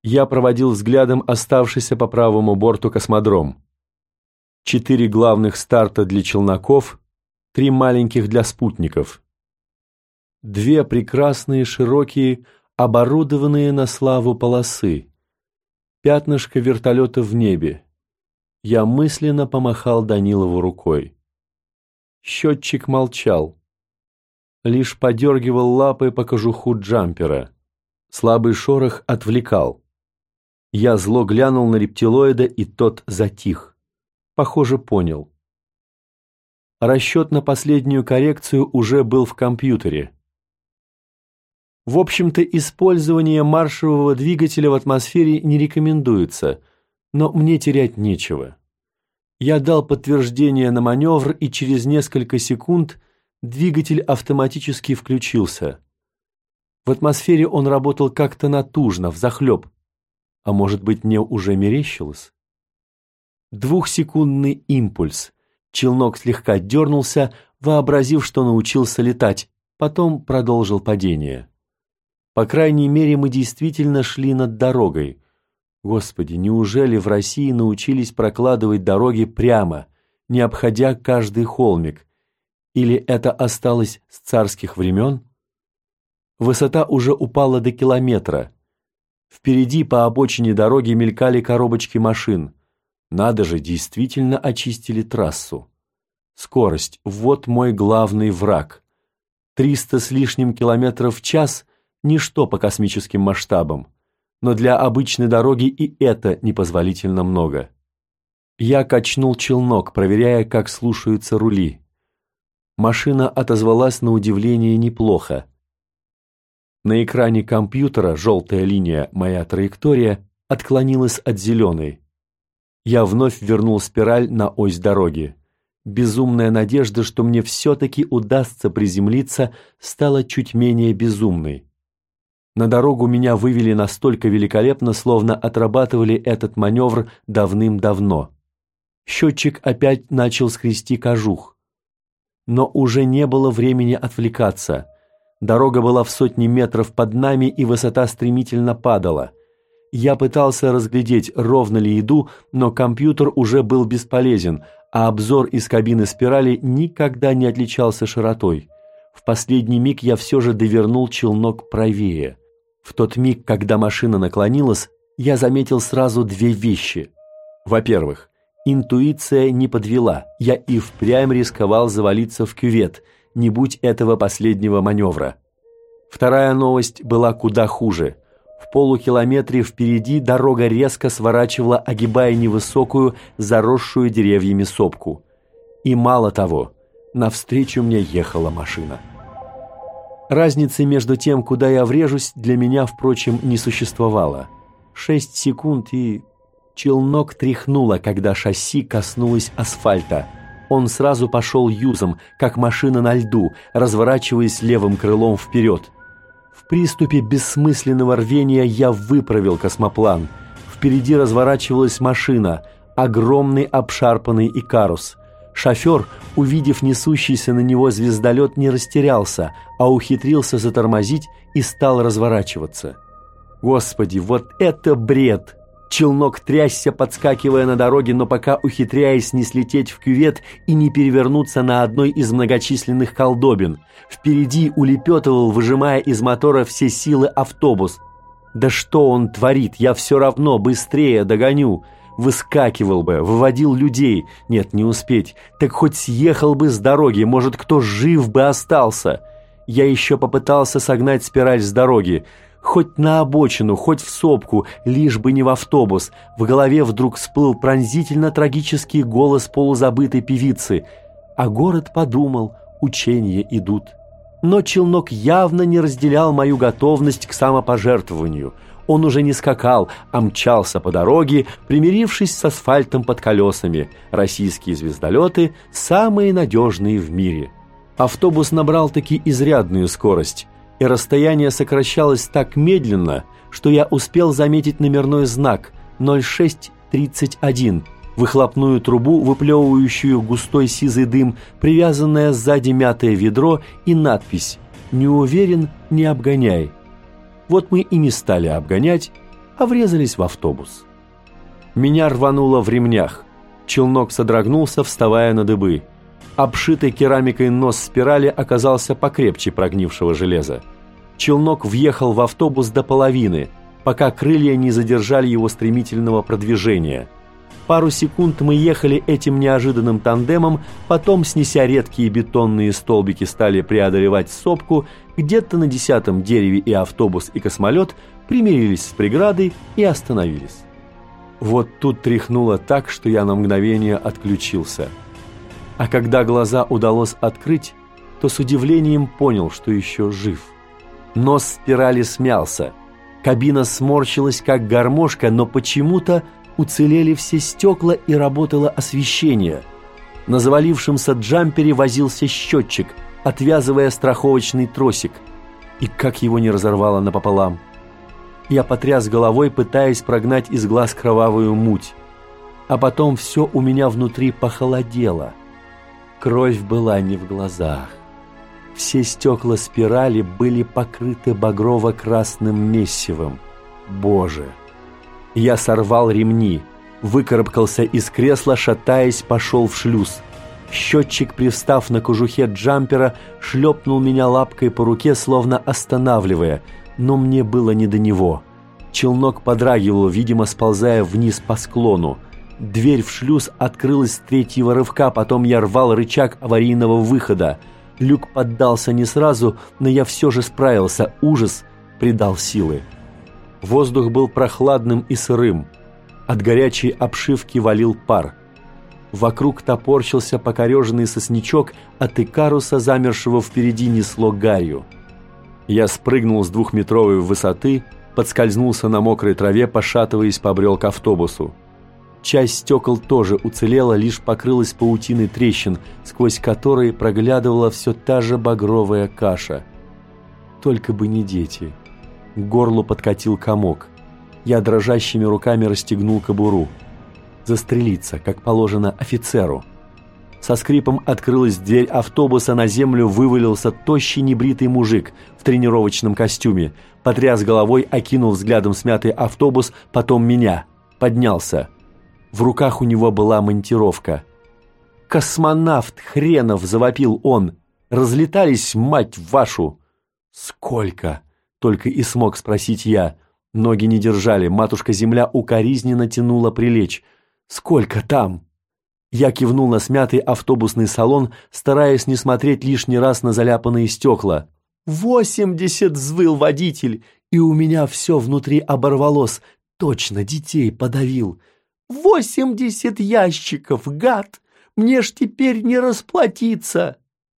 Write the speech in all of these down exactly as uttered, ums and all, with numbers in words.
Я проводил взглядом оставшийся по правому борту космодром. Четыре главных старта для челноков, три маленьких для спутников. Две прекрасные, широкие, оборудованные на славу полосы. Пятнышко вертолета в небе. Я мысленно помахал Данилову рукой. Счетчик молчал. Лишь подергивал лапой по кожуху джампера. Слабый шорох отвлекал. Я зло глянул на рептилоида, и тот затих. Похоже, понял. Расчет на последнюю коррекцию уже был в компьютере. В общем-то, использование маршевого двигателя в атмосфере не рекомендуется, но мне терять нечего. Я дал подтверждение на маневр, и через несколько секунд двигатель автоматически включился. В атмосфере он работал как-то натужно, взахлеб. А может быть, мне уже мерещилось? Двухсекундный импульс. Челнок слегка дернулся, вообразив, что научился летать, потом продолжил падение. По крайней мере, мы действительно шли над дорогой. Господи, неужели в России научились прокладывать дороги прямо, не обходя каждый холмик? Или это осталось с царских времен? Высота уже упала до километра. Впереди по обочине дороги мелькали коробочки машин. Надо же, действительно очистили трассу. Скорость – вот мой главный враг. Триста с лишним километров в час – ничто по космическим масштабам. Но для обычной дороги и это непозволительно много. Я качнул челнок, проверяя, как слушаются рули. Машина отозвалась на удивление неплохо. На экране компьютера желтая линия «Моя траектория» отклонилась от зеленой. Я вновь вернул спираль на ось дороги. Безумная надежда, что мне все-таки удастся приземлиться, стала чуть менее безумной. На дорогу меня вывели настолько великолепно, словно отрабатывали этот маневр давным-давно. Счетчик опять начал скрести кожух. Но уже не было времени отвлекаться. Дорога была в сотни метров под нами, и высота стремительно падала. Я пытался разглядеть, ровно ли иду, но компьютер уже был бесполезен, а обзор из кабины спирали никогда не отличался широтой. В последний миг я все же довернул челнок правее. В тот миг, когда машина наклонилась, я заметил сразу две вещи. Во-первых, интуиция не подвела, я и впрямь рисковал завалиться в кювет, не будь этого последнего маневра. Вторая новость была куда хуже. В полукилометре впереди дорога резко сворачивала, огибая невысокую, заросшую деревьями сопку. И мало того, навстречу мне ехала машина. Разницы между тем, куда я врежусь, для меня, впрочем, не существовало. Шесть секунд, и челнок тряхнуло, когда шасси коснулось асфальта. Он сразу пошел юзом, как машина на льду, разворачиваясь левым крылом вперед. В приступе бессмысленного рвения я выправил космоплан. Впереди разворачивалась машина, огромный обшарпанный Икарус. Шофер, увидев несущийся на него звездолет, не растерялся, а ухитрился затормозить и стал разворачиваться. Господи, вот это бред! Челнок трясся, подскакивая на дороге, но пока ухитряясь не слететь в кювет и не перевернуться на одной из многочисленных колдобин. Впереди улепетывал, выжимая из мотора все силы, автобус. Да что он творит? Я все равно быстрее догоню. Выскакивал бы, выводил людей. Нет, не успеть. Так хоть съехал бы с дороги, может, кто жив бы остался. Я еще попытался согнать спираль с дороги. Хоть на обочину, хоть в сопку, лишь бы не в автобус. В голове вдруг всплыл пронзительно трагический голос полузабытой певицы. А город подумал, учения идут. Но челнок явно не разделял мою готовность к самопожертвованию. Он уже не скакал, а мчался по дороге, примирившись с асфальтом под колесами. Российские звездолеты – самые надежные в мире. Автобус набрал-таки изрядную скорость, и расстояние сокращалось так медленно, что я успел заметить номерной знак ноль шесть тридцать один, выхлопную трубу, выплевывающую густой сизый дым, привязанное сзади мятое ведро и надпись «Не уверен, не обгоняй». Вот мы и не стали обгонять, а врезались в автобус. Меня рвануло в ремнях. Челнок содрогнулся, вставая на дыбы. Обшитый керамикой нос спирали оказался покрепче прогнившего железа. Челнок въехал в автобус до половины, пока крылья не задержали его стремительного продвижения. Пару секунд мы ехали этим неожиданным тандемом, потом, снеся редкие бетонные столбики, стали преодолевать сопку. Где-то на десятом дереве и автобус, и космолет примирились с преградой и остановились. Вот тут тряхнуло так, что я на мгновение отключился. А когда глаза удалось открыть, то с удивлением понял, что еще жив. Нос спирали смялся. Кабина сморщилась, как гармошка, но почему-то уцелели все стекла и работало освещение. На завалившемся джампере возился счетчик, отвязывая страховочный тросик. И как его не разорвало напополам. Я потряс головой, пытаясь прогнать из глаз кровавую муть. А потом все у меня внутри похолодело. Кровь была не в глазах. Все стекла спирали были покрыты багрово-красным мессивом. Боже! Я сорвал ремни, выкарабкался из кресла, шатаясь, пошел в шлюз. Счетчик, привстав на кожухе джампера, шлепнул меня лапкой по руке, словно останавливая, но мне было не до него. Челнок подрагивал, видимо, сползая вниз по склону. Дверь в шлюз открылась с третьего рывка, потом я рвал рычаг аварийного выхода. Люк поддался не сразу, но я все же справился. Ужас придал силы. Воздух был прохладным и сырым. От горячей обшивки валил пар. Вокруг топорщился покореженный сосничок, от Икаруса, замершего впереди, несло гарью. Я спрыгнул с двухметровой высоты, подскользнулся на мокрой траве, пошатываясь, побрел к автобусу. Часть стекол тоже уцелела, лишь покрылась паутиной трещин, сквозь которые проглядывала все та же багровая каша. Только бы не дети. К горлу подкатил комок. Я дрожащими руками расстегнул кобуру. Застрелиться, как положено офицеру. Со скрипом открылась дверь автобуса, на землю вывалился тощий небритый мужик в тренировочном костюме. Потряс головой, окинул взглядом смятый автобус, потом меня. Поднялся. В руках у него была монтировка. «Космонавт хренов!» — завопил он. «Разлетались, мать вашу!» «Сколько?» — только и смог спросить я. Ноги не держали, матушка-земля укоризненно тянула прилечь. «Сколько там?» Я кивнул на смятый автобусный салон, стараясь не смотреть лишний раз на заляпанные стекла. «Восемьдесят!» — взвыл водитель, и у меня все внутри оборвалось. Точно, детей подавил. «Восемьдесят ящиков, гад! Мне ж теперь не расплатиться!»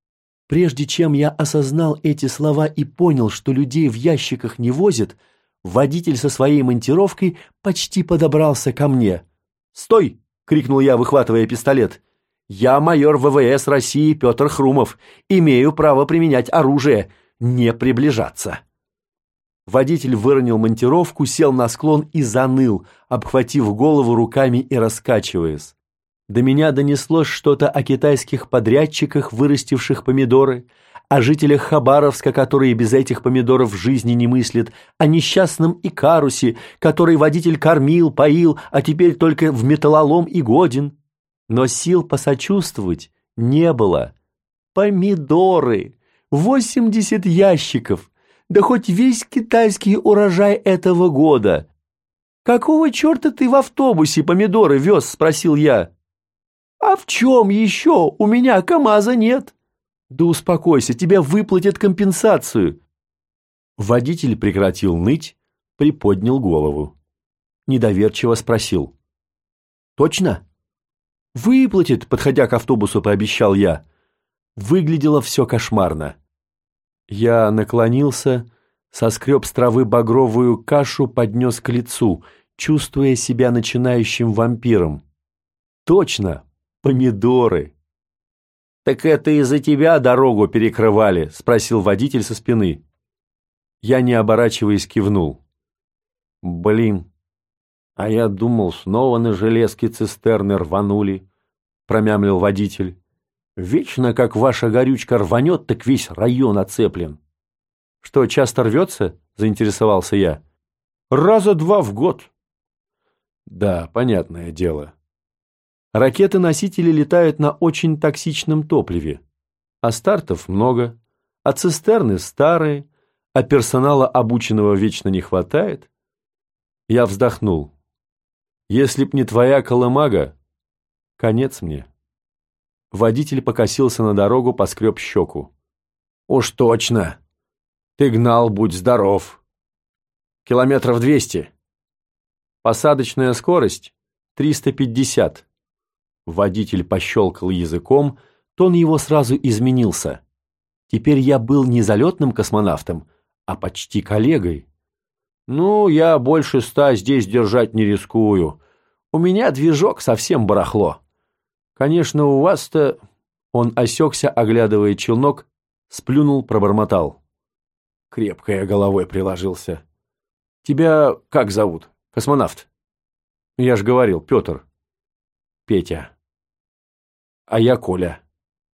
Прежде чем я осознал эти слова и понял, что людей в ящиках не возят, водитель со своей монтировкой почти подобрался ко мне. «Стой!» — крикнул я, выхватывая пистолет. «Я майор ВВС России Петр Хрумов. Имею право применять оружие. Не приближаться!» Водитель выронил монтировку, сел на склон и заныл, обхватив голову руками и раскачиваясь. До меня донеслось что-то о китайских подрядчиках, вырастивших помидоры, о жителях Хабаровска, которые без этих помидоров в жизни не мыслят, о несчастном Икарусе, который водитель кормил, поил, а теперь только в металлолом и годен. Но сил посочувствовать не было. Помидоры! восемьдесят ящиков! Да хоть весь китайский урожай этого года. «Какого черта ты в автобусе помидоры вез?» – спросил я. «А в чем еще? У меня КамАЗа нет». «Да успокойся, тебе выплатят компенсацию». Водитель прекратил ныть, приподнял голову. Недоверчиво спросил. «Точно?» «Выплатит», – подходя к автобусу, пообещал я. Выглядело все кошмарно. Я наклонился, соскреб с травы багровую кашу, поднес к лицу, чувствуя себя начинающим вампиром. «Точно! Помидоры!» «Так это из-за тебя дорогу перекрывали?» — спросил водитель со спины. Я, не оборачиваясь, кивнул. «Блин, а я думал, снова на железке цистерны рванули», — промямлил водитель. «Вечно, как ваша горючка рванет, так весь район оцеплен». «Что, часто рвется?» — заинтересовался я. Раза два в год. Да, понятное дело. Ракеты-носители летают на очень токсичном топливе, а стартов много, а цистерны старые, а персонала обученного вечно не хватает. Я вздохнул. Если б не твоя колымага, конец мне. Водитель покосился на дорогу, поскреб щеку. Уж точно. Ты гнал, будь здоров. Километров двести. Посадочная скорость триста пятьдесят. Водитель пощелкал языком, тон его сразу изменился. Теперь я был не залетным космонавтом, а почти коллегой. Ну, я больше ста здесь держать не рискую. У меня движок совсем барахло. Конечно, у вас-то... Он осекся, оглядывая челнок, сплюнул, пробормотал. Крепко я головой приложился. Тебя как зовут, космонавт? Я ж говорил, Петр. Петя. А я Коля.